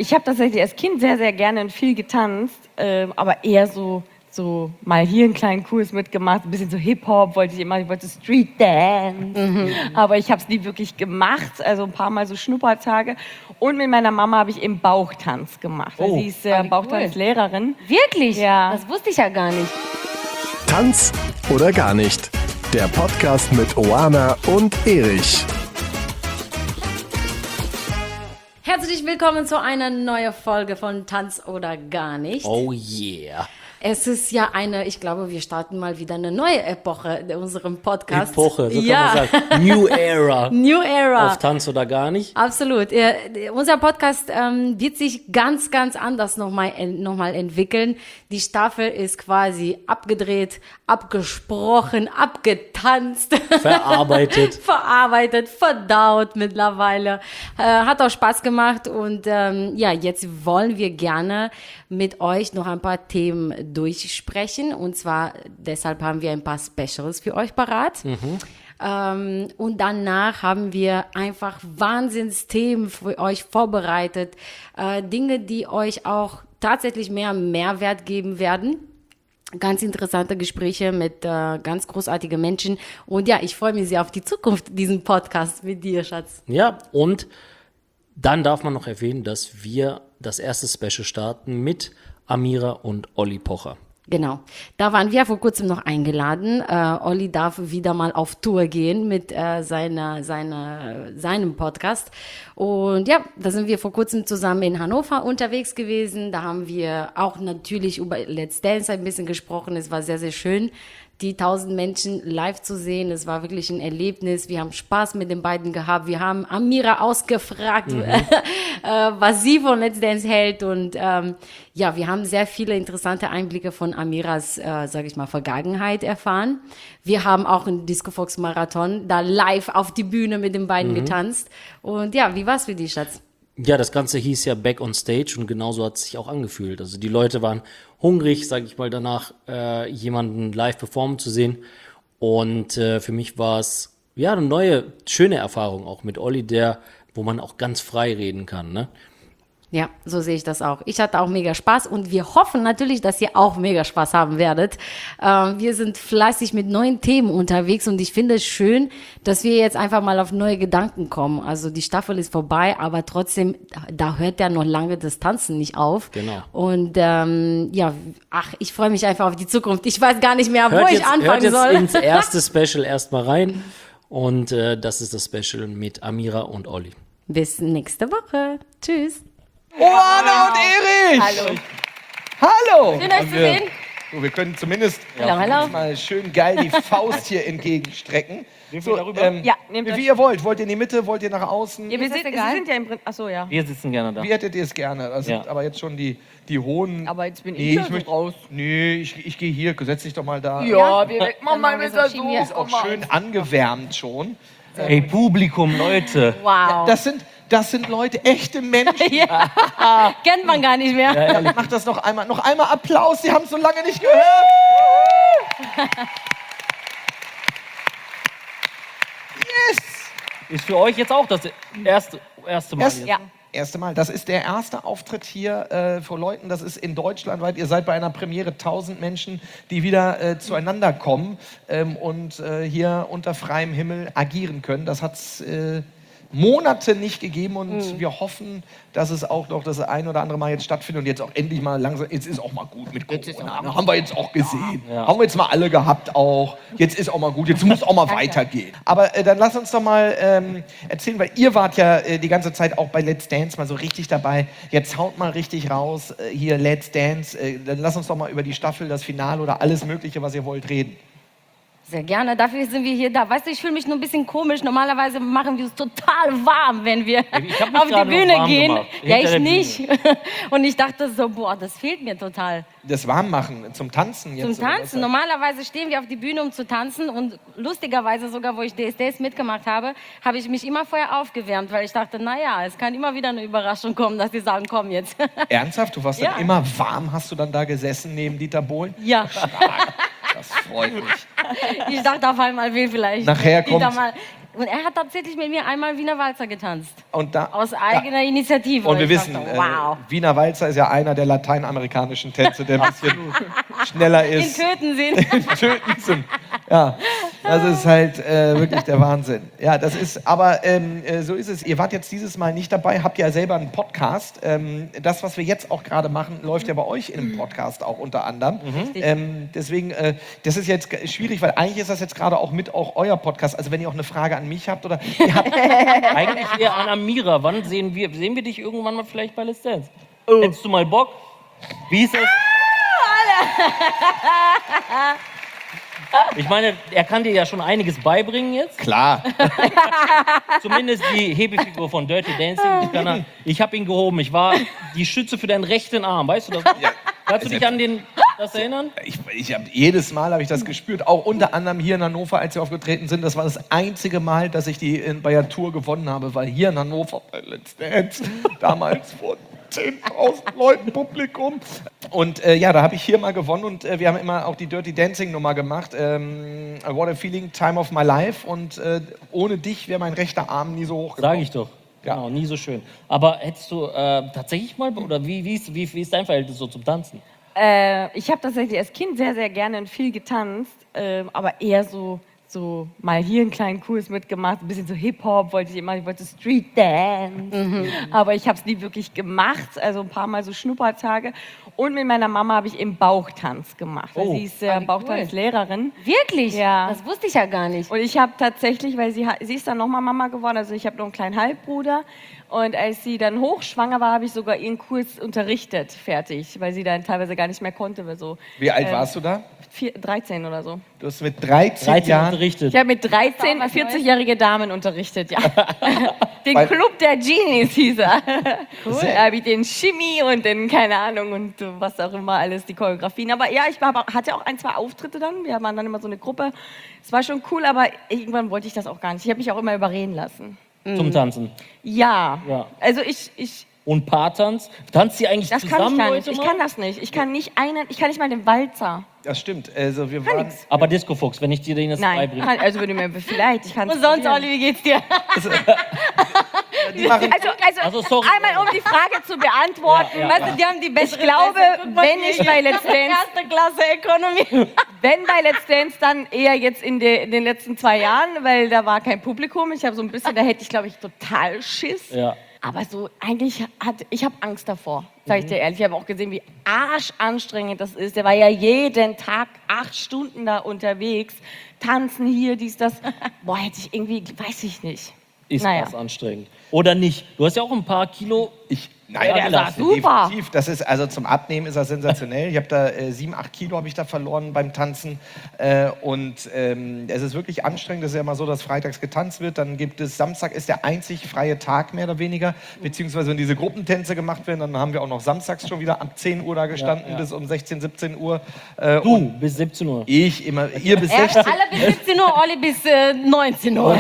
ich habe tatsächlich als Kind sehr, sehr gerne und viel getanzt, aber eher so mal hier einen kleinen Kurs mitgemacht, ein bisschen so Hip-Hop wollte ich immer, ich wollte Street Dance, aber ich habe es nie wirklich gemacht, also ein paar Mal so Schnuppertage. Und mit meiner Mama habe ich eben Bauchtanz gemacht. Oh. Sie ist Wie Bauchtanzlehrerin. Wirklich? Ja. Das wusste ich ja gar nicht. Tanz oder gar nicht. Der Podcast mit Oana und Erich. Herzlich willkommen zu einer neuen Folge von Tanz oder gar nicht. Oh yeah. Es ist ja ich glaube, wir starten mal wieder eine neue Epoche in unserem Podcast. Epoche, so ja. kann man sagen. New Era. New Era. Auf Tanz oder gar nicht. Absolut. Unser Podcast wird sich ganz, ganz anders nochmal entwickeln. Die Staffel ist quasi abgedreht, abgesprochen, abgetanzt. Verarbeitet. Verarbeitet, verdaut mittlerweile. Hat auch Spaß gemacht und jetzt wollen wir gerne mit euch noch ein paar Themen durchsprechen und zwar deshalb haben wir ein paar Specials für euch parat. Und danach haben wir einfach Wahnsinnsthemen für euch vorbereitet, Dinge, die euch auch tatsächlich mehr Mehrwert geben werden. Ganz interessante Gespräche mit ganz großartigen Menschen. Und ja, ich freue mich sehr auf die Zukunft diesen Podcast mit dir, Schatz. Ja, und dann darf man noch erwähnen, dass wir das erste Special starten mit Amira und Olli Pocher. Genau. Da waren wir vor kurzem noch eingeladen. Olli darf wieder mal auf Tour gehen mit seinem Podcast. Und ja, da sind wir vor kurzem zusammen in Hannover unterwegs gewesen. Da haben wir auch natürlich über Let's Dance ein bisschen gesprochen. Es war sehr, sehr schön, die 1000 Menschen live zu sehen. Es war wirklich ein Erlebnis. Wir haben Spaß mit den beiden gehabt. Wir haben Amira ausgefragt, was sie von Let's Dance hält. Und wir haben sehr viele interessante Einblicke von Amiras, Vergangenheit erfahren. Wir haben auch einen Disco Fox Marathon da live auf die Bühne mit den beiden getanzt. Und ja, wie war's für dich, Schatz? Ja, das Ganze hieß ja Back on Stage und genauso hat es sich auch angefühlt. Also die Leute waren hungrig, sage ich mal, danach jemanden live performen zu sehen. Und für mich war es ja eine neue, schöne Erfahrung auch mit Olli, wo man auch ganz frei reden kann, ne? Ja, so sehe ich das auch. Ich hatte auch mega Spaß und wir hoffen natürlich, dass ihr auch mega Spaß haben werdet. Wir sind fleißig mit neuen Themen unterwegs und ich finde es schön, dass wir jetzt einfach mal auf neue Gedanken kommen. Also die Staffel ist vorbei, aber trotzdem, da hört ja noch lange das Tanzen nicht auf. Genau. Und ich freue mich einfach auf die Zukunft. Ich weiß gar nicht mehr, wo ich anfangen soll. Hört jetzt ins erste Special erstmal rein und das ist das Special mit Amira und Olli. Bis nächste Woche. Tschüss. Oana und Erich! Hallo. Hallo! Schön, euch zu sehen. So, wir können zumindest Hallo. mal schön geil die Faust hier entgegenstrecken. So, Ja, nehmt euch. wie ihr wollt. Wollt ihr in die Mitte? Wollt ihr nach außen? Ja, Sie das egal? sind ja im Prinzip, achso, ja. Wir sitzen gerne da. Wie hättet ihr es gerne? Das sind Ja. aber jetzt schon die hohen... Aber jetzt bin ich möchte raus. Nee, ich gehe hier. Setz dich doch mal da. Ja, mach mal wir mit der schieben hier. Ist auch schön angewärmt schon. Ey, Publikum, Leute. Wow. Das sind Leute, echte Menschen. Kennt man gar nicht mehr. Mach das noch einmal. Noch einmal Applaus. Sie haben es so lange nicht gehört. Yes! Ist für euch jetzt auch das erste Mal. Erst, jetzt. Ja. Erste Mal. Das ist der erste Auftritt hier vor Leuten. Das ist in Deutschland weit. Ihr seid bei einer Premiere 1000 Menschen, die wieder zueinander kommen und hier unter freiem Himmel agieren können. Das hat's Monate nicht gegeben und wir hoffen, dass es auch noch das ein oder andere Mal jetzt stattfindet und jetzt auch endlich mal langsam, jetzt ist auch mal gut mit Corona, ne? Haben wir jetzt auch gesehen, haben wir jetzt mal alle gehabt auch, jetzt ist auch mal gut, jetzt muss auch mal weitergehen. Aber dann lass uns doch mal erzählen, weil ihr wart ja die ganze Zeit auch bei Let's Dance mal so richtig dabei, jetzt haut mal richtig raus, hier Let's Dance, dann lass uns doch mal über die Staffel, das Finale oder alles mögliche, was ihr wollt, reden. Sehr gerne, dafür sind wir hier da. Weißt du, ich fühle mich nur ein bisschen komisch. Normalerweise machen wir es total warm, wenn wir Ich hab mich auf die gerade noch Bühne warm gehen. gemacht, Ja, hinter ich der nicht. Und ich dachte so, boah, das fehlt mir total. Das Warmmachen zum Tanzen jetzt. Zum Tanzen. Normalerweise stehen wir auf die Bühne, um zu tanzen. Und lustigerweise sogar, wo ich DSDS mitgemacht habe, habe ich mich immer vorher aufgewärmt, weil ich dachte, naja, es kann immer wieder eine Überraschung kommen, dass die sagen, komm jetzt. Ernsthaft? Du warst Ja. dann immer warm? Hast du dann da gesessen neben Dieter Bohlen? Ja. Das freut mich. Ich dachte auf einmal, will vielleicht Nachher Dieter kommt- mal Und er hat tatsächlich mit mir einmal Wiener Walzer getanzt. Und da, Aus eigener Initiative. und wir Ich wissen, dachte, wow. Wiener Walzer ist ja einer der lateinamerikanischen Tänze, der ein bisschen schneller In ist. Tötensinn. Töten sind. Ja, das ist halt wirklich der Wahnsinn. Ja, das ist, aber so ist es. Ihr wart jetzt dieses Mal nicht dabei, habt ja selber einen Podcast. Das, was wir jetzt auch gerade machen, läuft ja bei euch in einem Podcast auch unter anderem. Deswegen, das ist jetzt schwierig, weil eigentlich ist das jetzt gerade auch mit auch euer Podcast. Also wenn ihr auch eine Frage an mich habt oder ihr habt Eigentlich eher an Amira. Wann sehen wir dich irgendwann mal vielleicht bei Let's Dance? Hättest du mal Bock? Wie ist das? Ich meine, er kann dir ja schon einiges beibringen jetzt. klar. Zumindest die Hebefigur von Dirty Dancing. Ich habe ihn gehoben. Ich war die Stütze für deinen rechten Arm. Weißt du das? Kannst du dich an das erinnern? Ich habe jedes Mal habe ich das gespürt, auch unter anderem hier in Hannover, als wir aufgetreten sind. Das war das einzige Mal, dass ich die bei der Tour gewonnen habe, weil hier in Hannover bei Let's Dance damals vor 10.000 Leuten Publikum. Und ja, da habe ich hier mal gewonnen und wir haben immer auch die Dirty Dancing Nummer gemacht. What a Feeling, Time of My Life. Und ohne dich wäre mein rechter Arm nie so hoch gekommen. Sag ich doch. Ja. Genau, nie so schön. Aber hättest du tatsächlich mal, oder wie ist dein Verhältnis so zum Tanzen? Ich habe tatsächlich als Kind sehr, sehr gerne und viel getanzt, aber eher so mal hier einen kleinen Kurs mitgemacht, ein bisschen so Hip-Hop wollte ich immer, ich wollte Street Dance, aber ich habe es nie wirklich gemacht, also ein paar Mal so Schnuppertage. Und mit meiner Mama habe ich eben Bauchtanz gemacht. Oh. Sie ist wie cool. Bauchtanzlehrerin. Wirklich? Ja. Das wusste ich ja gar nicht. Und ich habe tatsächlich, weil sie ist dann nochmal Mama geworden, also ich habe noch einen kleinen Halbbruder. Und als sie dann hochschwanger war, habe ich sogar ihren Kurs unterrichtet, fertig, weil sie dann teilweise gar nicht mehr konnte. Weil so, Wie alt warst du da? 13 oder so. Du hast mit 13 13 Jahren... unterrichtet. Ich habe mit 13 was 40-jährige Damen unterrichtet, ja. Den Weil- Club der Genies hieß er. Cool. Sehr- Da habe ich den Chemie und den, keine Ahnung, und was auch immer alles, die Choreografien. Aber ja, hatte auch ein, zwei Auftritte dann. Wir waren dann immer so eine Gruppe. Es war schon cool, aber irgendwann wollte ich das auch gar nicht. Ich habe mich auch immer überreden lassen. Zum Tanzen. Ja. Ja. Also ich Und Paartanz? Tanzt ihr eigentlich das kann zusammen ich gar nicht. heute Ich mal? kann das nicht. Ich kann nicht mal den Walzer. Das stimmt. Also wir waren... Aber Disco Fuchs, wenn ich dir den jetzt Nein, beibringe. also würde mir vielleicht. Ich kann Und sonst, Olli, wie geht's dir? Die machen, Also, sorry. einmal um die Frage zu beantworten. Ja, ja. Weißt du, die haben die Ich bessere glaube, Presse. Guck mal, wenn ich bei Let's Dance, Erste Klasse Ökonomie. wenn bei Let's Dance, dann eher jetzt in den letzten 2 Jahren, weil da war kein Publikum. Ich habe so ein bisschen, da hätte ich, glaube ich, total Schiss. Ja. Aber so, eigentlich ich habe Angst davor, sage ich dir ehrlich. Ich habe auch gesehen, wie arschanstrengend das ist. Der war ja jeden Tag 8 Stunden da unterwegs. Tanzen hier, dies, das. Boah, hätte ich irgendwie, weiß ich nicht. Ist Naja. das anstrengend. Oder nicht? Du hast ja auch ein paar Kilo. Nein, Ja, der war das- super. definitiv. Das ist, also zum Abnehmen ist das sensationell. Ich habe da 7, 8 Kilo habe ich da verloren beim Tanzen. Und es ist wirklich anstrengend. Es ist ja immer so, dass freitags getanzt wird. Dann gibt es, Samstag ist der einzig freie Tag, mehr oder weniger. Beziehungsweise wenn diese Gruppentänze gemacht werden, dann haben wir auch noch samstags schon wieder ab 10 Uhr da gestanden bis um 16, 17 Uhr. Du, bis 17 Uhr. Ich immer, ihr bis Er 16. alle bis 17 Uhr, Olli bis 19 Uhr.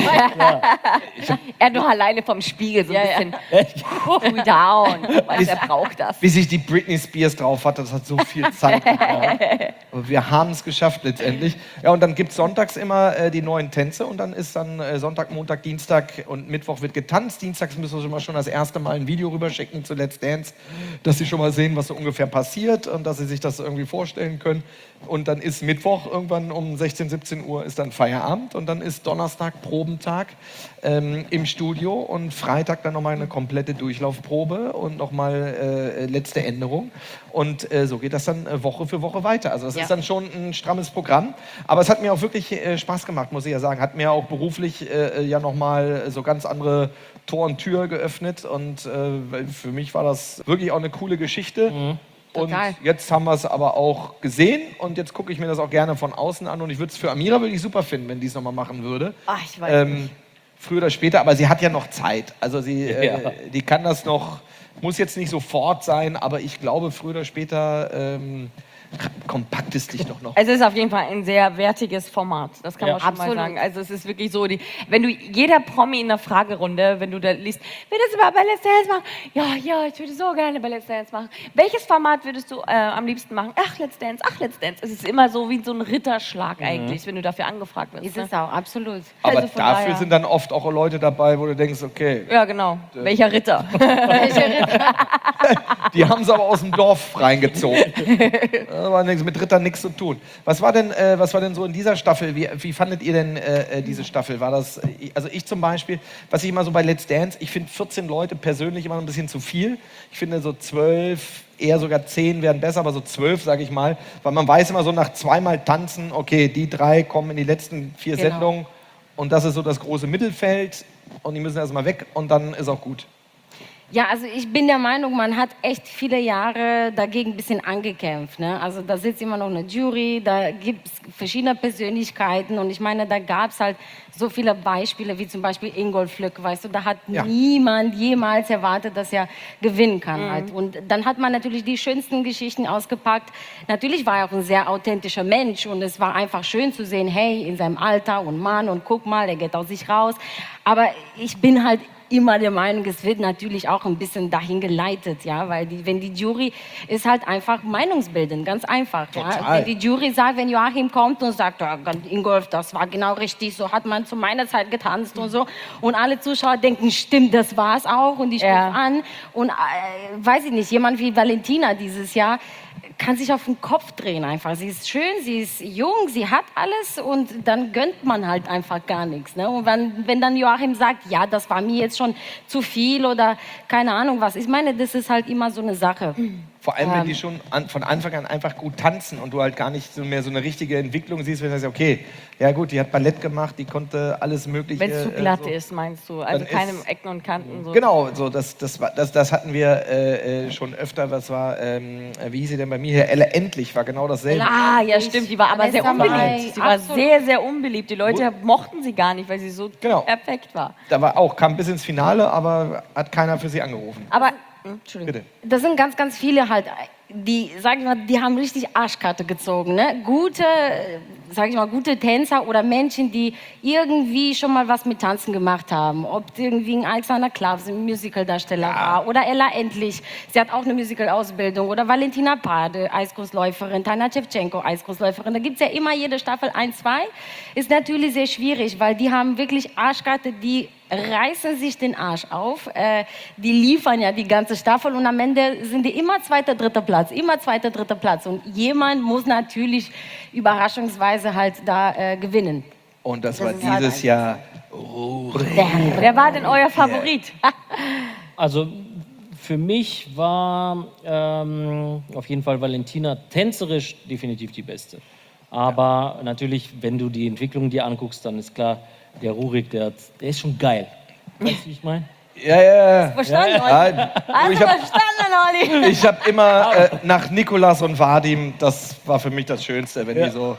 Er noch alleine vom Spiegel, so ein bisschen cool down. Weil er braucht das. Bis ich die Britney Spears drauf hatte, das hat so viel Zeit gebraucht. Aber wir haben es geschafft letztendlich. Ja, und dann gibt es sonntags immer die neuen Tänze und dann ist dann Sonntag, Montag, Dienstag und Mittwoch wird getanzt. Dienstags müssen wir schon das erste Mal ein Video rüberschicken zu Let's Dance, dass sie schon mal sehen, was so ungefähr passiert und dass sie sich das irgendwie vorstellen können. Und dann ist Mittwoch irgendwann um 16, 17 Uhr ist dann Feierabend und dann ist Donnerstag Probentag im Studio und Freitag dann nochmal eine komplette Durchlaufprobe und nochmal letzte Änderung. Und so geht das dann Woche für Woche weiter. Also das ist dann schon ein strammes Programm. Aber es hat mir auch wirklich Spaß gemacht, muss ich ja sagen. Hat mir auch beruflich ja nochmal so ganz andere Tor und Tür geöffnet. Und für mich war das wirklich auch eine coole Geschichte. Und Total. jetzt haben wir es aber auch gesehen und jetzt gucke ich mir das auch gerne von außen an und ich würde es für Amira wirklich super finden, wenn die es nochmal machen würde. Ach, ich weiß nicht. Früher oder später, aber sie hat ja noch Zeit. Also sie, die kann das noch, muss jetzt nicht sofort sein, aber ich glaube früher oder später kompakt ist dich doch noch. Es ist auf jeden Fall ein sehr wertiges Format, das kann Ja. man schon Absolut. mal sagen. Also es ist wirklich so, wenn du jeder Promi in der Fragerunde, wenn du da liest, würdest du mal bei Let's Dance machen? Ja, ich würde so gerne bei Let's Dance machen. Welches Format würdest du am liebsten machen? Ach, Let's Dance. Es ist immer so wie so ein Ritterschlag eigentlich, wenn du dafür angefragt wirst. Ist Ne? es auch, absolut. Aber also von dafür daher- sind dann oft auch Leute dabei, wo du denkst, okay, Ja, genau. Welcher Ritter? die haben sie aber aus dem Dorf reingezogen. Aber mit Rittern nichts zu tun. Was war denn so in dieser Staffel? Wie fandet ihr denn diese Staffel? War das, also ich zum Beispiel, was ich immer so bei Let's Dance, ich finde 14 Leute persönlich immer ein bisschen zu viel. Ich finde so 12, eher sogar 10 wären besser, aber so 12, sage ich mal. Weil man weiß immer so nach zweimal tanzen, okay, die 3 kommen in die letzten 4 Genau. Sendungen und das ist so das große Mittelfeld und die müssen erstmal weg und dann ist auch gut. Ja, also ich bin der Meinung, man hat echt viele Jahre dagegen ein bisschen angekämpft. Ne? Also da sitzt immer noch eine Jury, da gibt es verschiedene Persönlichkeiten und ich meine, da gab es halt so viele Beispiele, wie zum Beispiel Ingolf Lück, weißt du, da hat Ja. niemand jemals erwartet, dass er gewinnen kann halt. Und dann hat man natürlich die schönsten Geschichten ausgepackt. Natürlich war er auch ein sehr authentischer Mensch und es war einfach schön zu sehen, hey, in seinem Alter und Mann und guck mal, er geht aus sich raus. Aber ich bin halt immer der Meinung, es wird natürlich auch ein bisschen dahin geleitet, ja, weil wenn die Jury ist halt einfach meinungsbildend, ganz einfach, ja. Total. Wenn die Jury sagt, wenn Joachim kommt und sagt, ja, Ingolf, das war genau richtig, so hat man zu meiner Zeit getanzt und so und alle Zuschauer denken, stimmt, das war's auch und die stimmt Ja. an und weiß ich nicht, jemand wie Valentina dieses Jahr kann sich auf den Kopf drehen einfach. Sie ist schön, sie ist jung, sie hat alles und dann gönnt man halt einfach gar nichts. Ne? Und wenn dann Joachim sagt, ja, das war mir jetzt schon zu viel oder keine Ahnung was. Ich meine, das ist halt immer so eine Sache. Vor allem, wenn die schon von Anfang an einfach gut tanzen und du halt gar nicht so mehr so eine richtige Entwicklung siehst, wenn du sagst, okay, ja gut, die hat Ballett gemacht, die konnte alles Mögliche. Wenn es zu glatt so. ist, meinst du? Also Dann keine ist- Ecken und Kanten. So. Genau, so, das hatten wir schon öfter. Was war, wie hieß sie denn bei mir hier? Ella Endlich war genau dasselbe. Ah, ja, stimmt. Die war aber sehr Vanessa Mai, unbeliebt. Sie war absolut. sehr, sehr unbeliebt. Die Leute mochten sie gar nicht, weil sie so Genau. perfekt war. Da war auch, kam bis ins Finale, aber hat keiner für sie angerufen. Aber, Entschuldigung. Bitte. Das sind ganz, ganz viele halt, die, sag ich mal, die haben richtig Arschkarte gezogen. Ne? Gute, sag ich mal, gute Tänzer oder Menschen, die irgendwie schon mal was mit Tanzen gemacht haben. Ob irgendwie ein Alexander Klavs, ein Musicaldarsteller war oder Ella Endlich, sie hat auch eine Musical-Ausbildung oder Valentina Pade, Eiskunstläuferin, Tanja Shevchenko, Eiskunstläuferin. Da gibt es ja immer jede Staffel 1, 2. Ist natürlich sehr schwierig, weil die haben wirklich Arschkarte, die reißen sich den Arsch auf. Die liefern ja die ganze Staffel und am Ende sind die immer zweiter, dritter Platz, immer zweiter, dritter Platz. Und jemand muss natürlich überraschungsweise halt da gewinnen. Und das war ist halt dieses Jahr. Wer war denn euer Favorit? Also für mich war auf jeden Fall Valentina tänzerisch definitiv die Beste. Aber natürlich, wenn du die Entwicklung dir anguckst, dann ist klar, der Rurik, der ist schon geil. Weißt du, wie ich meine? Ja. Verstanden, Olli? Ja, Hast ich du hab- verstanden, Olli? Ich habe immer nach Nikolas und Vadim, das war für mich das Schönste, wenn die so,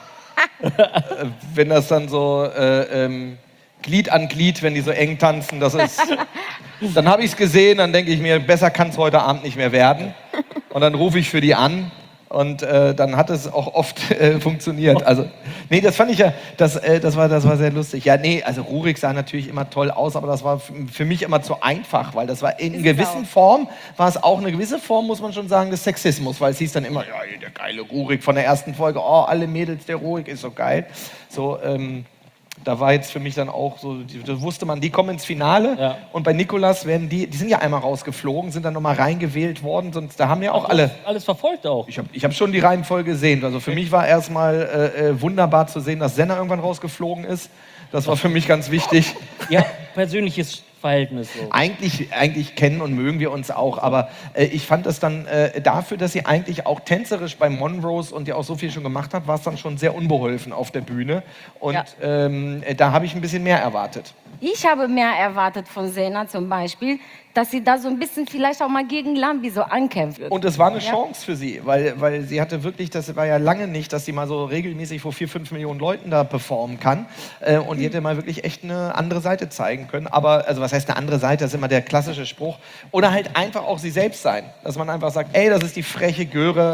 wenn das dann so Glied an Glied, wenn die so eng tanzen, das ist, dann habe ich es gesehen, dann denke ich mir, besser kann es heute Abend nicht mehr werden. Und dann rufe ich für die an. Und dann hat es auch oft funktioniert. Also, nee, das fand ich ja, das war sehr lustig. Ja, nee, also Rurik sah natürlich immer toll aus, aber das war für mich immer zu einfach, weil das war in gewissen Form, war es auch eine gewisse Form, muss man schon sagen, des Sexismus, weil es hieß dann immer, ja, der geile Rurik von der ersten Folge, oh, alle Mädels, der Rurik ist so geil. So, da war jetzt für mich dann auch so, da wusste man, die kommen ins Finale Ja. und bei Nikolas werden die sind ja einmal rausgeflogen, sind dann nochmal reingewählt worden, sonst da haben ja auch alle. Alles verfolgt auch. Ich hab schon die Reihenfolge gesehen. Also für mich war erstmal wunderbar zu sehen, dass Senna irgendwann rausgeflogen ist. Das war für mich ganz wichtig. Ja, persönliches Verhältnis. So. Eigentlich kennen und mögen wir uns auch, aber ich fand es dann dafür, dass sie eigentlich auch tänzerisch bei Monrose und ja auch so viel schon gemacht hat, war es dann schon sehr unbeholfen auf der Bühne. Und da habe ich ein bisschen mehr erwartet. Ich habe mehr erwartet von Sena zum Beispiel, dass sie da so ein bisschen vielleicht auch mal gegen Lambi so ankämpft. Und es war eine Chance für sie, weil sie hatte wirklich, das war ja lange nicht, dass sie mal so regelmäßig vor 4-5 Millionen Leuten da performen kann. Und die hätte mal wirklich echt eine andere Seite zeigen können. Aber, also was heißt eine andere Seite? Das ist immer der klassische Spruch. Oder halt einfach auch sie selbst sein. Dass man einfach sagt, ey, das ist die freche Göre,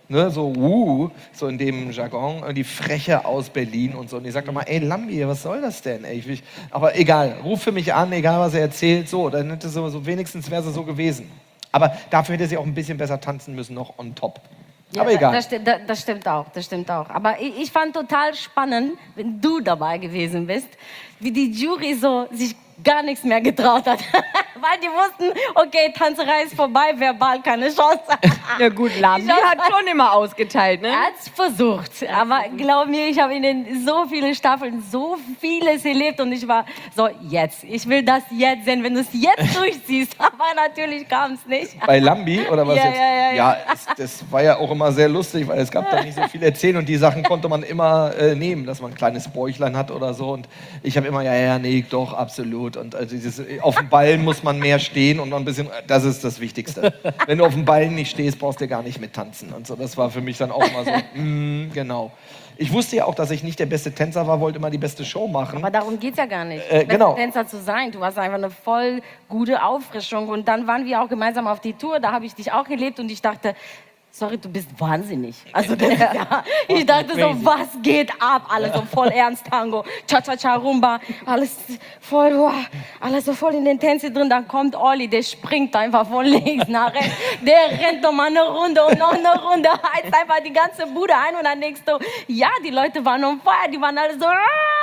ne, so so in dem Jargon, die Freche aus Berlin und so. Und die sagt immer, ey Lambi, was soll das denn? Ey, aber egal, ruf für mich an, egal was er erzählt, so, dann hätte so wenigstens wäre sie so gewesen. Aber dafür hätte sie auch ein bisschen besser tanzen müssen, noch on top. Ja, Aber egal. Das stimmt auch. Aber ich fand total spannend, wenn du dabei gewesen bist, wie die Jury so sich gar nichts mehr getraut hat. Weil die wussten, okay, Tanzerei ist vorbei, verbal keine Chance. Ja gut, Lambi hat schon immer ausgeteilt, ne? Er hat es versucht, aber glaub mir, ich habe in den so viele Staffeln so vieles erlebt und ich war so, ich will das jetzt sehen, wenn du es jetzt durchziehst. Aber natürlich kam es nicht. Bei Lambi oder was Ja, jetzt? ja. Das war ja auch immer sehr lustig, weil es gab da nicht so viel erzählen und die Sachen konnte man immer nehmen, dass man ein kleines Bäuchlein hat oder so. Und ich habe immer, nee, doch, absolut. Und also auf dem Ballen muss man mehr stehen und noch ein bisschen, das ist das Wichtigste. Wenn du auf dem Ballen nicht stehst, brauchst du gar nicht mit tanzen und so. Das war für mich dann auch mal so, genau. Ich wusste ja auch, dass ich nicht der beste Tänzer war, wollte immer die beste Show machen. Aber darum geht es ja gar nicht, genau. Tänzer zu sein. Du hast einfach eine voll gute Auffrischung. Und dann waren wir auch gemeinsam auf die Tour, da habe ich dich auch erlebt und ich dachte, sorry, du bist wahnsinnig. Also ich dachte so, was geht ab? Alles so voll ernst, Tango, Cha-Cha-Cha, Rumba, alles voll, alles so voll in den Tänzen drin. Dann kommt Olli, der springt einfach von links nach rechts. Der rennt noch mal eine Runde und noch eine Runde, heizt einfach die ganze Bude ein und dann denkst du, ja, die Leute waren on fire, die waren alle so,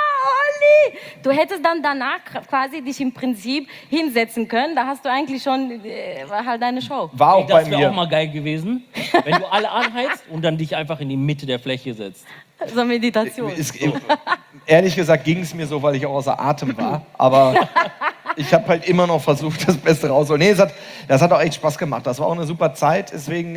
Olli! Du hättest dann danach quasi dich im Prinzip hinsetzen können. Da hast du eigentlich schon, war halt deine Show. War auch bei Das wäre mir. auch mal geil gewesen, wenn du alle anheizt und dann dich einfach in die Mitte der Fläche setzt. So Meditation. Ehrlich gesagt ging es mir so, weil ich auch außer Atem war. Aber ich habe halt immer noch versucht, das Beste rauszuholen. Nee, das hat auch echt Spaß gemacht. Das war auch eine super Zeit. Deswegen,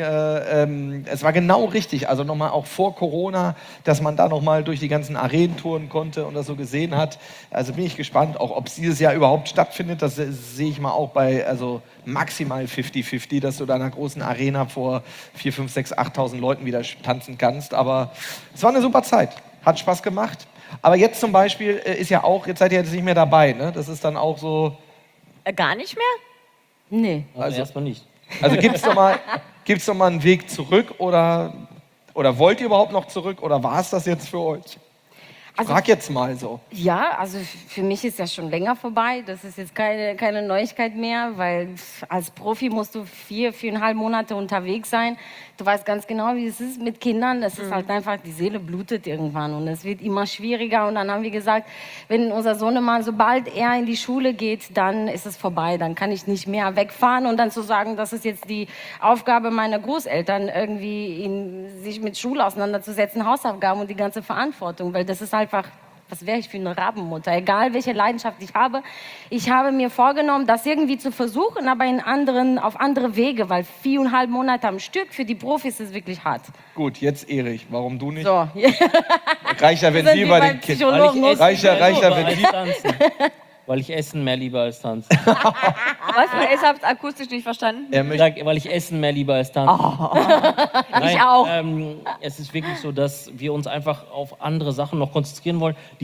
es war genau richtig. Also nochmal auch vor Corona, dass man da nochmal durch die ganzen Arenen touren konnte und das so gesehen hat. Also bin ich gespannt, auch ob es dieses Jahr überhaupt stattfindet. Das sehe ich mal auch bei, also maximal 50-50, dass du da in einer großen Arena vor 4, 5, 6, 8.000 Leuten wieder tanzen kannst. Aber es war eine super Zeit. Hat Spaß gemacht. Aber jetzt zum Beispiel ist ja auch, jetzt seid ihr jetzt nicht mehr dabei, ne? Das ist dann auch so. Gar nicht mehr? Nee. Also erstmal nicht. Also gibt's noch mal einen Weg zurück oder wollt ihr überhaupt noch zurück oder war es das jetzt für euch? Ich frag jetzt mal so. Ja, also für mich ist das schon länger vorbei. Das ist jetzt keine Neuigkeit mehr, weil als Profi musst du 4,5 Monate unterwegs sein. Du weißt ganz genau, wie es ist mit Kindern. Es ist halt einfach, die Seele blutet irgendwann und es wird immer schwieriger. Und dann haben wir gesagt, wenn unser Sohn mal, sobald er in die Schule geht, dann ist es vorbei. Dann kann ich nicht mehr wegfahren und dann zu sagen, das ist jetzt die Aufgabe meiner Großeltern, irgendwie sich mit Schule auseinanderzusetzen, Hausaufgaben und die ganze Verantwortung, weil das ist einfach, was wäre ich für eine Rabenmutter, egal welche Leidenschaft ich habe. Ich habe mir vorgenommen, das irgendwie zu versuchen, aber auf andere Wege, weil 4,5 Monate am Stück für die Profis ist wirklich hart. Gut, jetzt Erich, warum du nicht? So. Reicht ja, wenn Sind sie wir bei beim den Kindern. Psychologen. Reicht ja, wenn Weil die. ich tanzen. Weil ich Essen mehr lieber als tanzen. Was? Ich hab's akustisch nicht verstanden. Er möchte, Weil ich Essen mehr lieber als tanzen. Nein, Ich auch. Es ist wirklich so, dass wir uns einfach auf andere Sachen noch konzentrieren wollen. Die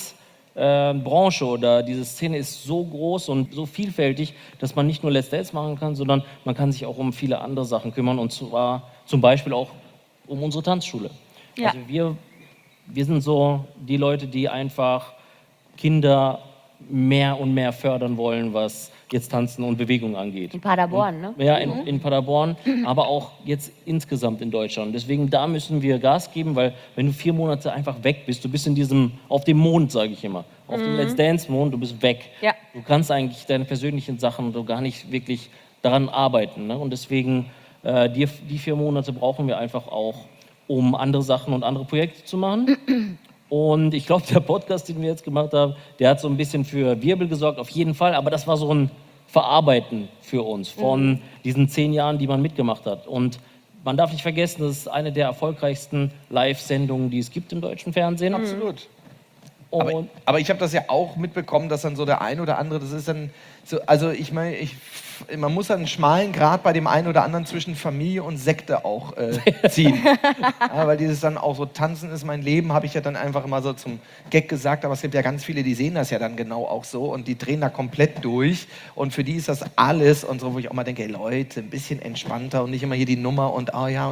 Tanzbranche oder diese Szene ist so groß und so vielfältig, dass man nicht nur Let's Dance machen kann, sondern man kann sich auch um viele andere Sachen kümmern und zwar zum Beispiel auch um unsere Tanzschule. Ja. Also wir sind so die Leute, die einfach Kinder mehr und mehr fördern wollen, was jetzt Tanzen und Bewegung angeht. In Paderborn, ne? Ja, in Paderborn, aber auch jetzt insgesamt in Deutschland. Deswegen da müssen wir Gas geben, weil wenn du 4 Monate einfach weg bist, du bist auf dem Mond, sage ich immer, auf dem Let's Dance Mond, du bist weg. Ja. Du kannst eigentlich deine persönlichen Sachen so gar nicht wirklich daran arbeiten. Ne? Und deswegen die 4 Monate brauchen wir einfach auch, um andere Sachen und andere Projekte zu machen. Und ich glaube, der Podcast, den wir jetzt gemacht haben, der hat so ein bisschen für Wirbel gesorgt, auf jeden Fall. Aber das war so ein Verarbeiten für uns von diesen 10 Jahren, die man mitgemacht hat. Und man darf nicht vergessen, das ist eine der erfolgreichsten Live-Sendungen, die es gibt im deutschen Fernsehen. absolut. Aber ich habe das ja auch mitbekommen, dass dann so der ein oder andere, das ist dann so, also ich meine, man muss einen schmalen Grat bei dem einen oder anderen zwischen Familie und Sekte auch ziehen. Ja, weil dieses dann auch so, tanzen ist mein Leben, habe ich ja dann einfach immer so zum Gag gesagt, aber es gibt ja ganz viele, die sehen das ja dann genau auch so und die drehen da komplett durch und für die ist das alles und so, wo ich auch mal denke, ey Leute, ein bisschen entspannter und nicht immer hier die Nummer und oh ja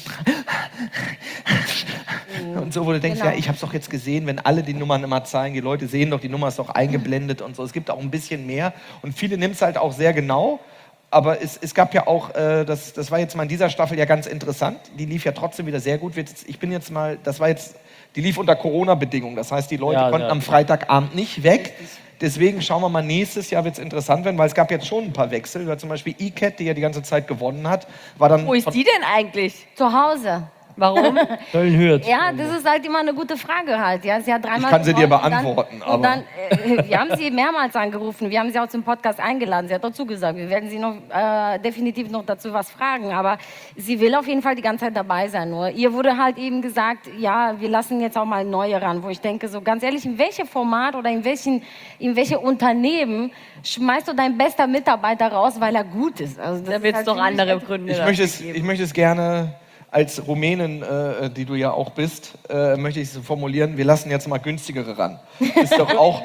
und so, wo du denkst, Genau. ja, ich habe es doch jetzt gesehen, wenn alle die Nummern immer zeigen, die Leute sehen doch, die Nummer ist doch eingeblendet und so. Es gibt auch ein bisschen mehr und viele nimmt es halt auch sehr genau. Aber es gab ja auch, das war jetzt mal in dieser Staffel ja ganz interessant, die lief ja trotzdem wieder sehr gut. Ich bin jetzt mal, die lief unter Corona-Bedingungen. Das heißt, die Leute konnten am Freitagabend nicht weg. Deswegen schauen wir mal, nächstes Jahr wird es interessant werden, weil es gab jetzt schon ein paar Wechsel. Weil zum Beispiel Iket, die ja die ganze Zeit gewonnen hat, war dann... Wo ist die denn eigentlich? Zu Hause. Warum? Köln-Hürth. Ja, das ist halt immer eine gute Frage halt. Ja, sie hat dreimal Ich kann sie dir gewonnen beantworten, und dann, wir haben sie mehrmals angerufen, wir haben sie auch zum Podcast eingeladen. Sie hat dazu gesagt, wir werden sie noch definitiv noch dazu was fragen. Aber sie will auf jeden Fall die ganze Zeit dabei sein. Nur ihr wurde halt eben gesagt, ja, wir lassen jetzt auch mal neue ran. Wo ich denke, so ganz ehrlich, in welchem Format oder in welche Unternehmen schmeißt du deinen bester Mitarbeiter raus, weil er gut ist? Also Da wird es doch andere Gründe. Ich möchte es gerne als Rumänin, die du ja auch bist, möchte ich es formulieren, wir lassen jetzt mal günstigere ran. Ist doch auch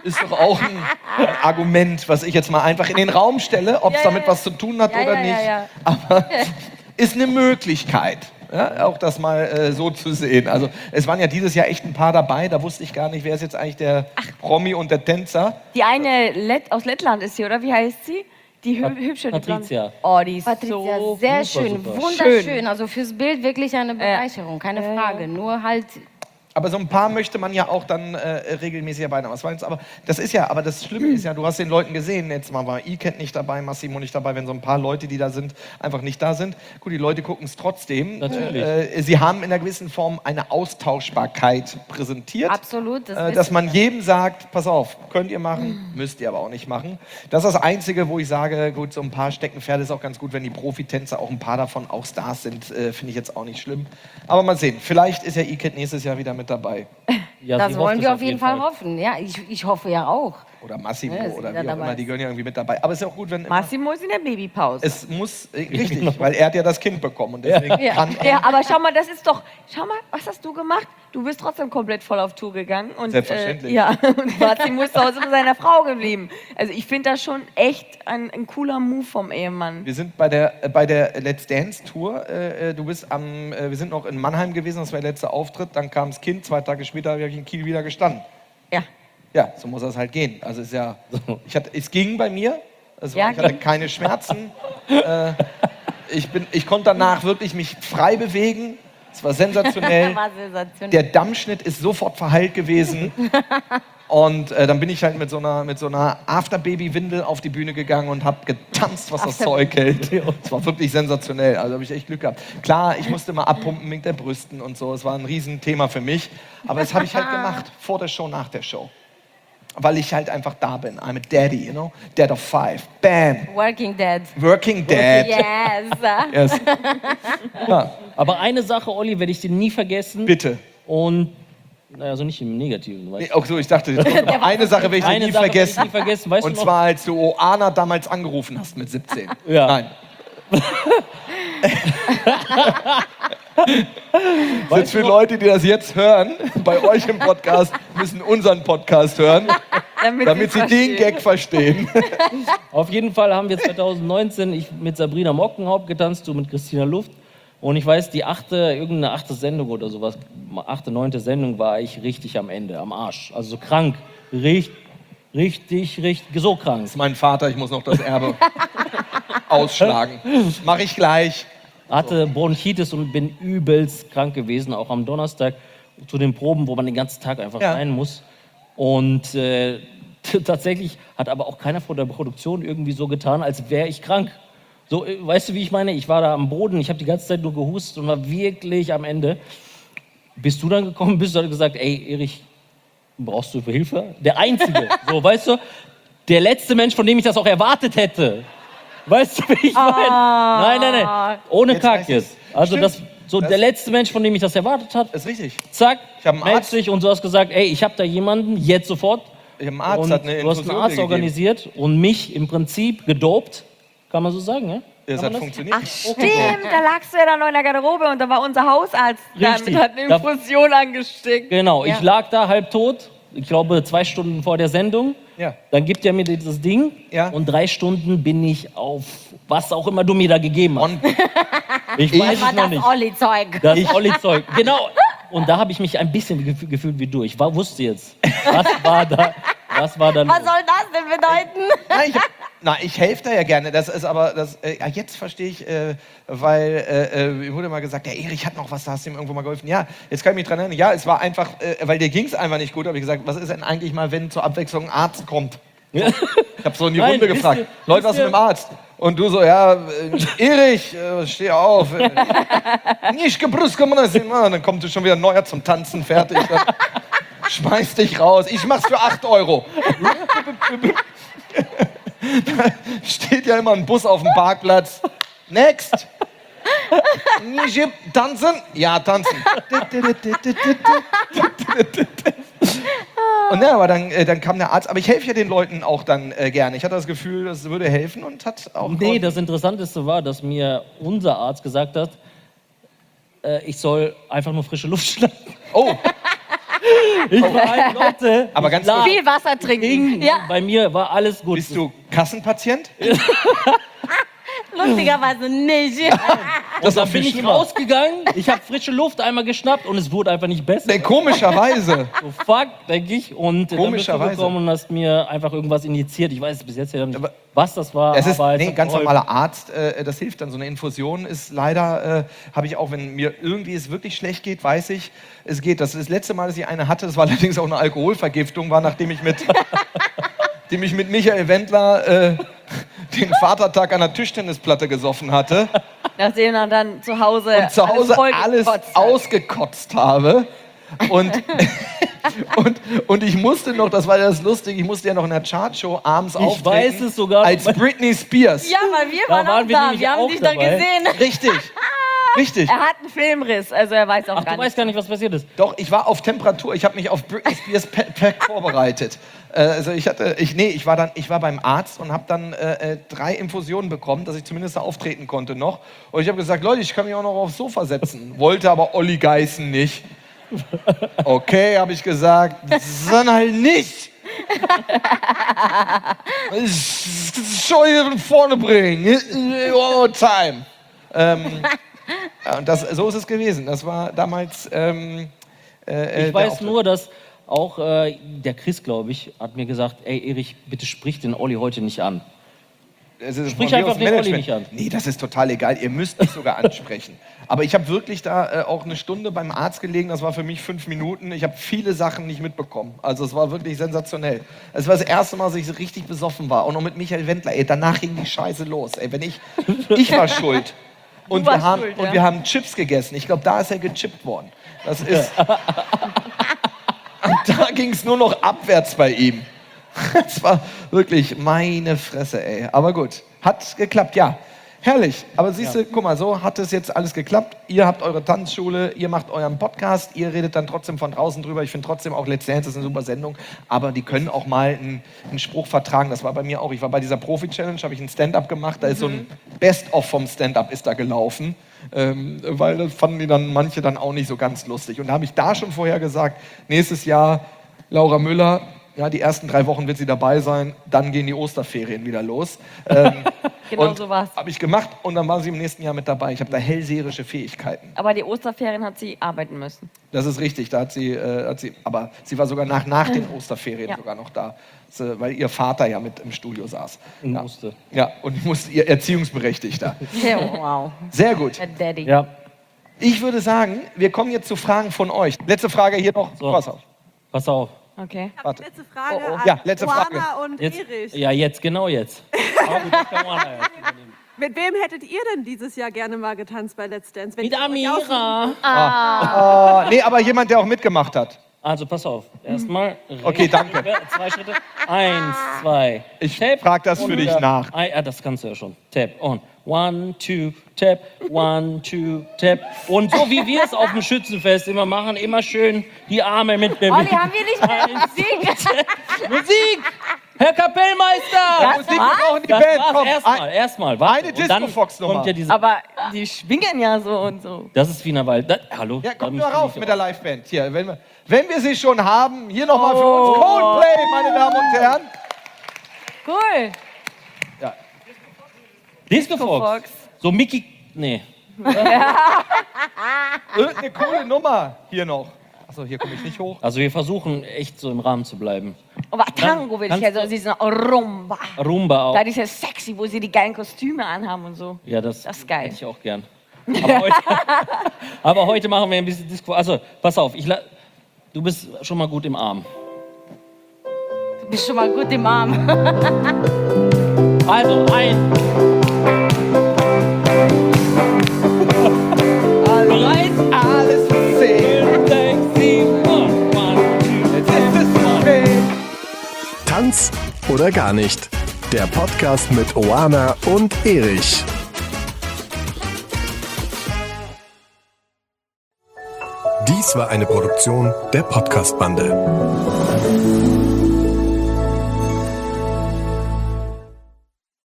ein Argument, was ich jetzt mal einfach in den Raum stelle, ob es damit was zu tun hat oder nicht. Aber ist eine Möglichkeit, ja, auch das mal so zu sehen. Also es waren ja dieses Jahr echt ein paar dabei, da wusste ich gar nicht, wer ist jetzt eigentlich der Promi und der Tänzer. Die eine aus Lettland ist sie, oder? Wie heißt sie? Die hübsche, die Patricia. Blonde. Oh, die ist Patricia, so sehr super, schön, super. wunderschön. Also fürs Bild wirklich eine Bereicherung, keine Frage. Nur halt, Aber so ein paar möchte man ja auch dann regelmäßig dabei haben. Aber das Schlimme ist ja, du hast den Leuten gesehen, jetzt mal war Iket nicht dabei, Massimo nicht dabei, wenn so ein paar Leute, die da sind, einfach nicht da sind. Gut, die Leute gucken es trotzdem. Natürlich. Sie haben in einer gewissen Form eine Austauschbarkeit präsentiert. absolut. Dass man jedem sagt, pass auf, könnt ihr machen, müsst ihr aber auch nicht machen. Das ist das Einzige, wo ich sage, gut, so ein paar Steckenpferde ist auch ganz gut, wenn die Profitänzer auch ein paar davon auch Stars sind, finde ich jetzt auch nicht schlimm. Aber mal sehen, vielleicht ist ja Iket nächstes Jahr wieder mit dabei. Ja, das sie wollen hofft wir es auf jeden Fall hoffen. Ja, ich hoffe ja auch. Oder Massimo Ja, ist oder wie wieder auch immer, dabei. die gehören ja irgendwie mit dabei. Aber es ist ja auch gut, wenn Massimo ist in der Babypause. es muss, richtig, weil er hat ja das Kind bekommen und deswegen kann er. Ja, aber schau mal, schau mal, was hast du gemacht? Du bist trotzdem komplett voll auf Tour gegangen. Und, Selbstverständlich. ja, und Massimo ist zu Hause mit seiner Frau geblieben. Also ich finde das schon echt ein cooler Move vom Ehemann. Wir sind bei der Let's Dance Tour. Wir sind noch in Mannheim gewesen, das war der letzte Auftritt. Dann kam das Kind, 2 Tage später habe ich in Kiel wieder gestanden. Ja. Ja, so muss das halt gehen. Also ist ja, es ging bei mir. Ich Ja, hatte ging. keine Schmerzen. Ich konnte danach wirklich mich frei bewegen. Es war sensationell. War sensationell. Der Dammschnitt ist sofort verheilt gewesen. Und dann bin ich halt mit so einer Afterbaby-Windel auf die Bühne gegangen und habe getanzt, was das Zeug hält. Es war wirklich sensationell. Also habe ich echt Glück gehabt. Klar, ich musste mal abpumpen mit der Brüsten und so. Es war ein Riesenthema für mich. Aber das habe ich halt gemacht. Vor der Show, nach der Show. Weil ich halt einfach da bin. I'm a daddy, you know? Dad of 5. Bam. Working Dead. Working Dad. Yes. Yes. Ja, Aber eine Sache, Olli, werde ich dir nie vergessen. bitte. Und, naja, also nicht im Negativen. Weißt du? Auch so, ich dachte, jetzt kommt noch eine Sache will ich dir Eine nie Sache werde ich vergessen. nie vergessen. Weißt Und du noch? zwar, als du Oana damals angerufen hast mit 17. Ja. Nein. Jetzt für Leute, die das jetzt hören, bei euch im Podcast, müssen unseren Podcast hören, damit sie den Gag verstehen. Auf jeden Fall haben wir 2019 ich mit Sabrina Mockenhaupt getanzt, du mit Christina Luft. Und ich weiß, irgendeine achte Sendung oder sowas, 8., 9. Sendung war ich richtig am Ende, am Arsch. Also so krank. Richtig, so krank. Das ist mein Vater, ich muss noch das Erbe ausschlagen. Mach ich gleich. Hatte Bronchitis und bin übelst krank gewesen, auch am Donnerstag zu den Proben, wo man den ganzen Tag einfach Ja. rein muss. Und tatsächlich hat aber auch keiner von der Produktion irgendwie so getan, als wäre ich krank. So, weißt du, wie ich meine? Ich war da am Boden, ich habe die ganze Zeit nur gehustet und war wirklich am Ende. Bist du dann gekommen, bist du dann gesagt, ey, Erich, brauchst du Hilfe? Der Einzige, so, weißt du? Der letzte Mensch, von dem ich das auch erwartet hätte. Weißt du, wie ich meine? Nein. Ohne Jetzt Kack weiß jetzt. ich's. Also Stimmt. So, der letzte Mensch, von dem ich das erwartet habe, Ist richtig. zack, Ich hab einen meldet Arzt. sich und du hast gesagt, ey, ich habe da jemanden, jetzt sofort. Ich habe einen Arzt, Und hat eine du hast einen Infusion Arzt gegeben. organisiert und mich im Prinzip gedopt, kann man so sagen, ja? Das Kann hat man funktioniert. Ach stimmt, da lagst du ja dann noch in der Garderobe und da war unser Hausarzt Richtig. damit, hat eine Infusion angesteckt. Genau, Ja. ich lag da halbtot, ich glaube 2 Stunden vor der Sendung. Ja. Dann gibt er mir dieses Ding Ja. und 3 Stunden bin ich auf was auch immer du mir da gegeben hast. Und Ich weiß es War noch das nicht. Olli-Zeug. Das Olli-Zeug, genau. Und da habe ich mich ein bisschen gefühlt wie du. Ich wusste jetzt, was war da Was los? soll das denn bedeuten? ich helfe da ja gerne. Das ist aber, jetzt verstehe ich, weil mir wurde mal gesagt, der Erich hat noch was, da hast du ihm irgendwo mal geholfen. Ja, jetzt kann ich mich dran erinnern. Ja, es war einfach, weil dir ging es einfach nicht gut. Habe ich gesagt, was ist denn eigentlich mal, wenn zur Abwechslung ein Arzt kommt? Ich habe so in die Nein, Runde wisst gefragt, ihr- Leute, was wisst ist mit dem Arzt? Und du so, ja, Erich, steh auf. Nicht gebrüst, komm mal. Dann kommt schon wieder ein Neuer zum Tanzen, fertig. Dann schmeiß dich raus. Ich mach's für 8 Euro. Da steht ja immer ein Bus auf dem Parkplatz. Next. Nicht tanzen? Ja, tanzen. Und ja, aber dann kam der Arzt. Aber ich helfe ja den Leuten auch dann gerne. Ich hatte das Gefühl, das würde helfen und hat auch. Nee, geholfen. das Interessanteste war, dass mir unser Arzt gesagt hat, ich soll einfach nur frische Luft schnappen. Oh, Ich war, Leute, Aber ich ganz lag, Viel Wasser trinken. ging, Ja, bei mir war alles gut. bist du Kassenpatient? lustigerweise nicht. Und dann noch viel bin ich schlimmer. rausgegangen, ich habe frische Luft einmal geschnappt und es wurde einfach nicht besser. Nee, komischerweise. So, fuck, denke ich. Und dann bist du Komischerweise. gekommen und hast mir einfach irgendwas injiziert. Ich weiß bis jetzt ja nicht, Aber was das war. Es ist aber nee, hat ein ganz geholfen. normaler Arzt, das hilft dann. So eine Infusion ist leider, habe ich auch, wenn mir irgendwie es wirklich schlecht geht, weiß ich, es geht. Das letzte Mal, dass ich eine hatte, das war allerdings auch eine Alkoholvergiftung, war nachdem ich mit, mit Michael Wendler den Vatertag an der Tischtennisplatte gesoffen hatte Nachdem er dann zu Hause, und zu Hause alles vollgekotzt hat. ausgekotzt habe. Und, und ich musste noch, das war ja das Lustige, ich musste ja noch in der Chartshow abends auftreten. weiß es sogar. Als Britney Spears. Ja, weil wir Da waren waren auch wir da. nämlich Wir haben auch dich da dabei. gesehen. Richtig. Richtig. Er hat einen Filmriss, also er weiß auch Ach, gar du nicht. weißt gar nicht, was passiert ist. Doch, ich war auf Temperatur. Ich habe mich auf Britney Spears Pack vorbereitet. Also ich war beim Arzt und habe dann 3 Infusionen bekommen, dass ich zumindest da auftreten konnte noch. Und ich habe gesagt, Leute, ich kann mich auch noch aufs Sofa setzen. Wollte aber Olli Geißen nicht. Okay, habe ich gesagt, dann halt nicht. Show hier vorne bringen. One more time. Ja, und so ist es gewesen. Das war damals. Ich der weiß Auftritt. nur, dass auch der Chris, glaube ich, hat mir gesagt, ey Erich, bitte sprich den Olli heute nicht an. Es ist Sprich von mir einfach aus den Olli Management. nicht an. Nee, das ist total egal. Ihr müsst mich sogar ansprechen. Aber ich habe wirklich da auch eine Stunde beim Arzt gelegen. Das war für mich 5 Minuten. Ich habe viele Sachen nicht mitbekommen. Also es war wirklich sensationell. Es war das erste Mal, dass ich so richtig besoffen war. Auch noch mit Michael Wendler. Ey, danach ging die Scheiße los. Ey, ich war schuld. Und warst schuld, ja. wir haben Chips gegessen. Ich glaube, da ist er gechippt worden. Das ist. Und da ging es nur noch abwärts bei ihm. Das war wirklich meine Fresse, ey. Aber gut, hat geklappt, ja. Herrlich. Aber siehst du, guck mal, so hat es jetzt alles geklappt. Ihr habt eure Tanzschule, ihr macht euren Podcast, ihr redet dann trotzdem von draußen drüber. Ich finde trotzdem auch Let's Dance ist eine super Sendung. Aber die können auch mal einen Spruch vertragen. Das war bei mir auch. Ich war bei dieser Profi-Challenge, habe ich ein Stand-up gemacht. Da ist so ein Best-of vom Stand-up ist da gelaufen. Weil das fanden die dann manche dann auch nicht so ganz lustig. Und da habe ich da schon vorher gesagt, nächstes Jahr Laura Müller, ja, die ersten 3 Wochen wird sie dabei sein, dann gehen die Osterferien wieder los. Genau so war's. Habe ich gemacht und dann war sie im nächsten Jahr mit dabei. Ich habe da hellseherische Fähigkeiten. Aber die Osterferien hat sie arbeiten müssen. Das ist richtig, da hat sie, aber sie war sogar nach den Osterferien Ja. sogar noch da, weil ihr Vater ja mit im Studio saß. Und Ja. musste. Ja, und musste ihr Erziehungsberechtigter. Ja, wow. Sehr gut. Der Daddy. Ja, Ich würde sagen, wir kommen jetzt zu Fragen von euch. Letzte Frage hier noch. So. Pass auf. pass auf. Okay. Warte. Letzte Frage Oh, oh. an Ja, letzte Frage. Oana und Jetzt, Erich. ja, jetzt, genau jetzt. Aber gut, das kann man erst übernehmen. Mit wem hättet ihr denn dieses Jahr gerne mal getanzt bei Let's Dance? Wenn Mit ihr euch aussuchen- Amira. Nee, aber jemand, der auch mitgemacht hat. Also pass auf. Erstmal. Okay, danke. 2 Schritte. 1, 2. Ich Tap frag das für und dich wieder. nach. Das kannst du ja schon. Tap on. 1, 2, tap, 1, 2, tap. Und so wie wir es auf dem Schützenfest immer machen, immer schön die Arme mit bewegen. Olli, haben wir nicht mehr Musik? Musik! Herr Kapellmeister! Musik, wir brauchen die Das Band. war's Komm, erstmal. Warte. eine Und dann Disco-Fox-Nummer. kommt ja diese. Aber die schwingen ja so und so. Das ist Wienerwald. Hallo? Ja, Da kommt müssen nur wir rauf nicht mit der Liveband. Hier, wenn wir sie schon haben, hier nochmal für uns Coldplay, meine Damen und Herren. Cool. Disco Fox. Fox. So Mickey. Nee. Irgendeine coole Nummer hier noch. Achso, hier komme ich nicht hoch. Also wir versuchen echt so im Rahmen zu bleiben. Aber Tango will ich kannst ja so, du- sie sind Rumba. Rumba auch. Da ist ja sexy, wo sie die geilen Kostüme anhaben und so. Ja, das Das ist geil. hätte ich auch gern. Aber heute machen wir ein bisschen Disco. Also, pass auf, du bist schon mal gut im Arm. Du bist schon mal gut im Arm. Also, bereit? Alles für 10. 6, 7 und 1, Jetzt ist es zu spät. Tanz oder gar nicht. Der Podcast mit Oana und Erich. Dies war eine Produktion der Podcast-Bande.